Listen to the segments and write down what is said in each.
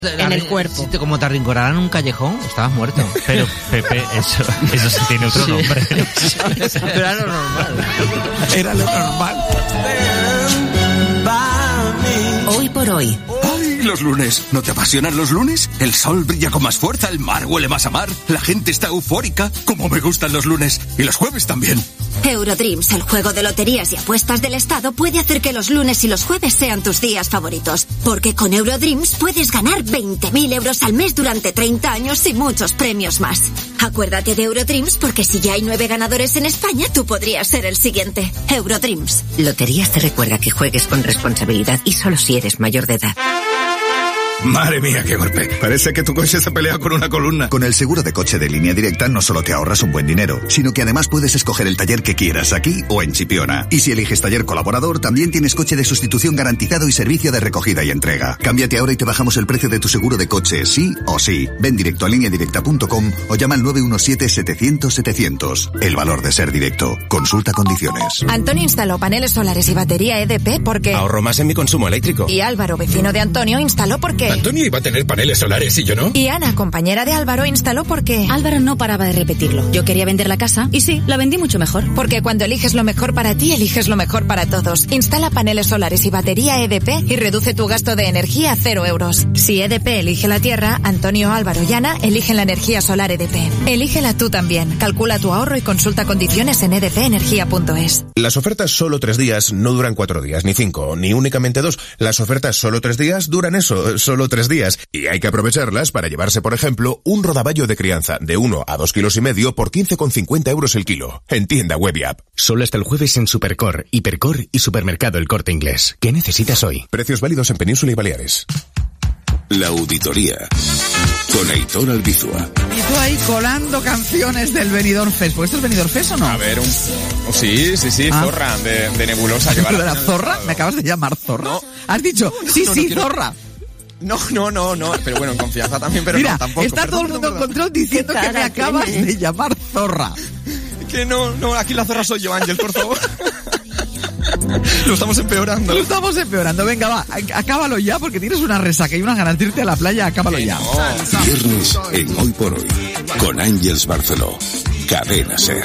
en el cuerpo. Si como te arrinconaran en un callejón, estabas muerto. Pero, Pepe, eso sí tiene otro nombre. Pero era lo normal. Era lo normal. Hoy por hoy. ¡Ay, los lunes! ¿No te apasionan los lunes? El sol brilla con más fuerza, el mar huele más a mar, la gente está eufórica. ¡Cómo me gustan los lunes! Y los jueves también. Eurodreams, el juego de loterías y apuestas del Estado, puede hacer que los lunes y los jueves sean tus días favoritos. Porque con Eurodreams puedes ganar 20.000 euros al mes durante 30 años y muchos premios más. Acuérdate de Eurodreams porque si ya hay 9 ganadores en España, tú podrías ser el siguiente. Eurodreams. Loterías te recuerda que juegues con responsabilidad y solo si eres mayor de edad. Madre mía, qué golpe. Parece que tu coche se ha peleado con una columna. Con el seguro de coche de Línea Directa no solo te ahorras un buen dinero, sino que además puedes escoger el taller que quieras aquí o en Chipiona. Y si eliges taller colaborador, también tienes coche de sustitución garantizado y servicio de recogida y entrega. Cámbiate ahora y te bajamos el precio de tu seguro de coche, sí o sí. Ven directo a lineadirecta.com o llama al 917-700-700. El valor de ser directo. Consulta condiciones. Antonio instaló paneles solares y batería EDP porque... ahorro más en mi consumo eléctrico. Y Álvaro, vecino de Antonio, instaló porque... Antonio iba a tener paneles solares y yo no. Y Ana, compañera de Álvaro, instaló porque... Álvaro no paraba de repetirlo. Yo quería vender la casa y sí, la vendí mucho mejor. Porque cuando eliges lo mejor para ti, eliges lo mejor para todos. Instala paneles solares y batería EDP y reduce tu gasto de energía a 0 euros. Si EDP elige la tierra, Antonio, Álvaro y Ana eligen la energía solar EDP. Elígela tú también. Calcula tu ahorro y consulta condiciones en edpenergia.es. Las ofertas solo 3 días no duran 4 días, ni 5, ni únicamente 2. Las ofertas solo 3 días duran eso, solo 3 días. Y hay que aprovecharlas para llevarse, por ejemplo, un rodaballo de crianza de 1 a 2,5 kilos por 15,50 euros el kilo. En tienda web y app. Solo hasta el jueves en Supercor, Hipercor y Supermercado El Corte Inglés. ¿Qué necesitas hoy? Precios válidos en Península y Baleares. La auditoría. Con Aitor Albizua. Y tú ahí colando canciones del Benidorm Fest. ¿Pues esto es Benidorm Fest o no? A ver, sí, Zorra, de Nebulosa. Que ¿Pero era Zorra? ¿Me acabas de llamar Zorra? No. ¿Has dicho? Sí, no, Zorra. No, pero bueno, en confianza también, pero mira, no, tampoco. Está todo el mundo en control diciendo que me acabas de llamar Zorra. Que no, aquí la zorra soy yo, Ángel, por favor. Lo estamos empeorando. Venga, va, acábalo ya porque tienes una resaca y unas ganas de irte a la playa, acábalo ya. Viernes en Hoy por Hoy, con Ángeles Barceló. Cadena SER.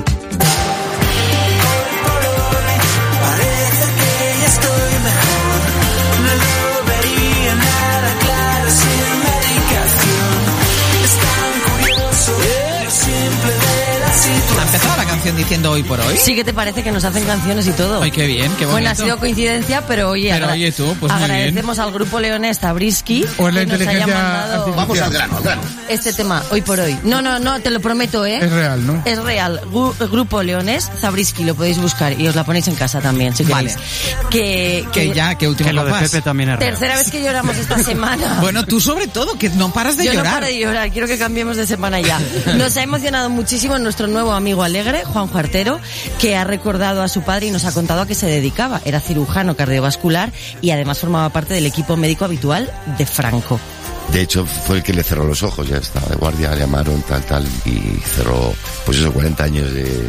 ¿Ha empezado la canción diciendo Hoy por Hoy? Sí, ¿qué te parece que nos hacen canciones y todo? Ay, qué bien, qué bonito. Bueno, ha sido coincidencia, pero oye, tú, pues agradecemos al grupo leonés Zabriskie o la que nos haya mandado Vamos al grano. este tema, Hoy por Hoy. No, te lo prometo, Es real, ¿no? Es real. Grupo leonés Zabriskie, lo podéis buscar y os la ponéis en casa también, si queréis. Que último lo de Pepe también es real. Tercera vez que lloramos esta semana. Bueno, tú sobre todo, que no paras de llorar. Yo no paro de llorar, quiero que cambiemos de semana ya. Nos ha emocionado muchísimo nuestro nuevo amigo alegre, Juanjo Artero, que ha recordado a su padre y nos ha contado a qué se dedicaba. Era cirujano cardiovascular y además formaba parte del equipo médico habitual de Franco. De hecho, fue el que le cerró los ojos, ya estaba de guardia, le llamaron, tal, y cerró, 40 años de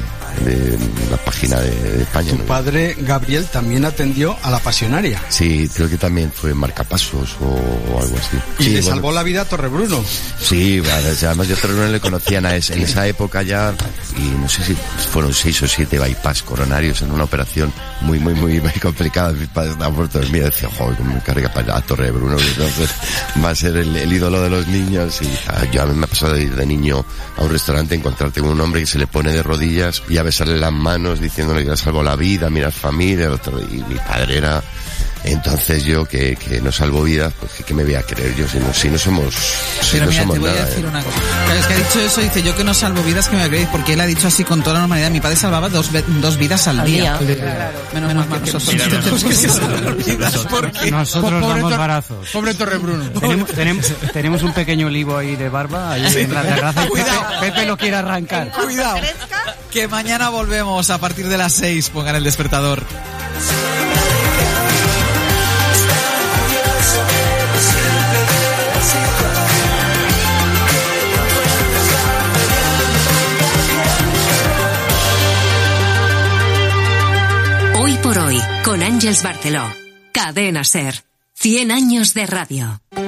la página de España. Tu padre, Gabriel, también atendió a la pasionaria. Sí, creo que también fue marcapasos o algo así. Y sí, le salvó la vida a Torrebruno. Sí, además yo a Torrebruno le conocían en esa época ya, y no sé si fueron 6 o 7 bypass coronarios en una operación muy complicada. Mis padres estaban muertos. Mira, decía, joder, como me carga a Torrebruno, entonces va a ser el ídolo de los niños. Y yo a mí me ha pasado de ir de niño a un restaurante, encontrarte con un hombre que se le pone de rodillas y a besarle las manos diciéndole que le salvó la vida, mira familia, y mi padre era... Entonces yo que no salvo vidas, pues que me voy a creer yo si no somos pero mira, somos te voy nada, a decir una cosa. Claro, es que ha dicho eso, dice yo que no salvo vidas, que me creéis, porque él ha dicho así con toda la normalidad. Mi padre salvaba dos vidas al día. Claro. Menos mal que nosotros tenemos que salvar vidas. Nosotros damos barazos. Pobre Torrebruno. Tenemos un pequeño olivo ahí de barba ahí en la terraza y Pepe lo quiere arrancar. Cuidado, que mañana volvemos a partir de las 6. Pongan el despertador. Hoy por Hoy, con Ángeles Barceló. Cadena SER. 100 años de radio.